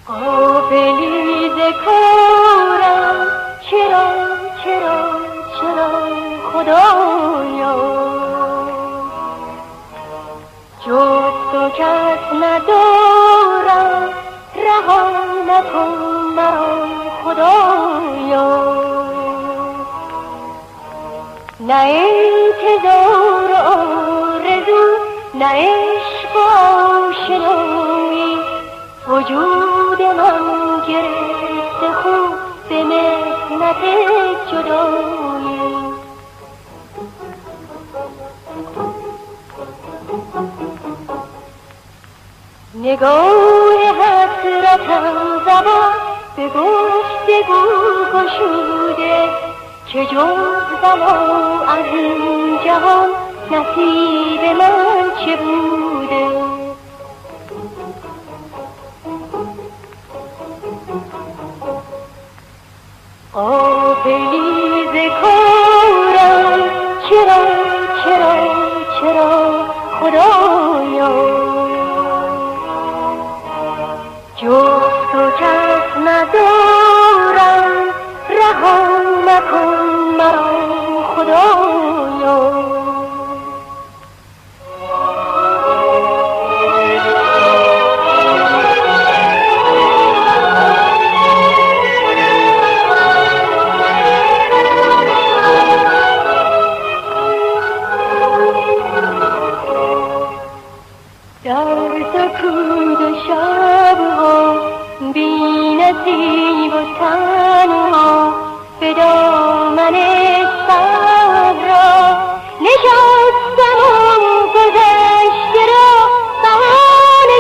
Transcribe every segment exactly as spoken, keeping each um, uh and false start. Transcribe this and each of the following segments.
قافلی ز کارم چرا چرا چرا خدایا جز تو کس ندارم رها نکن مرا خدایا نه انتظار آرزو نه عشق و آشنایی وجود من گرفته خود به محنت جدایی نگاه حسرتم زبان به گفتگو گشوده که جز بلا از این جهان نصیب من چه بوده غافلی ز کارم چرا چرا چرا خدایا جز تو کس ندارم رها مکن مرا خدایا در سکوت شبها بی نصیب و تنها به دامن صحرا نشستم و گذشته را بهانه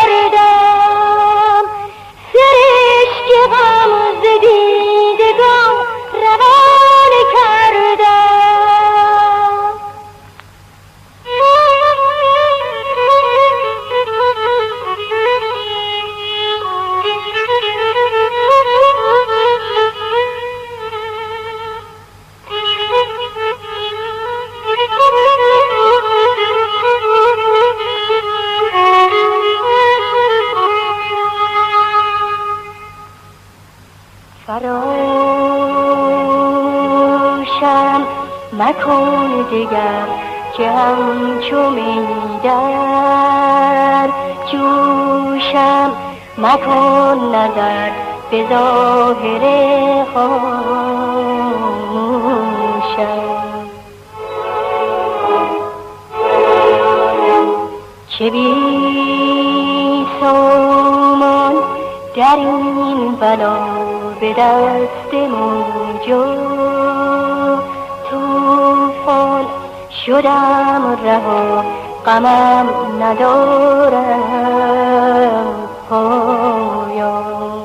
کردم سرشک غم ز دیدگان روانه کردم فراموشم مکن دیگر که همچو می در جوشم مکن نظر به ظاهر خاموشم چه بی سامان در این بلا به دست موجا توفان شدم رها غمم ندارم پایان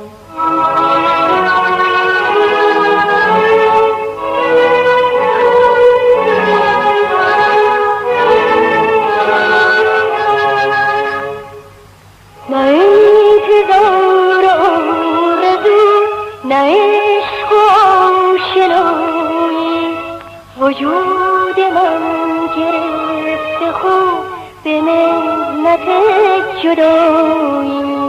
نه انتظار آرزو نه عشق و آشنایی وجود من گرفته خود به محنت جدایی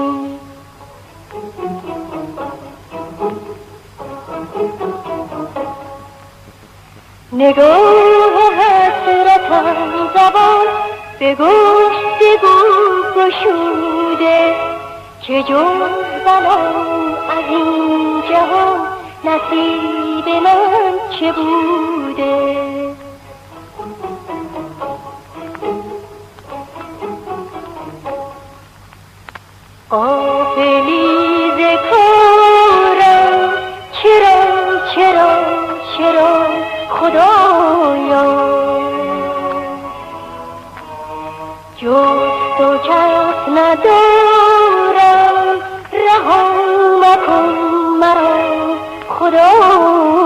نگاه حسرتم زبان به گفتگو گشوده که جز بلا از این جهان نصیب من چه بوده غافلی ز کارم چرا چرا چرا خدایا جز تو کس ندارم رها مکن مرا خدایا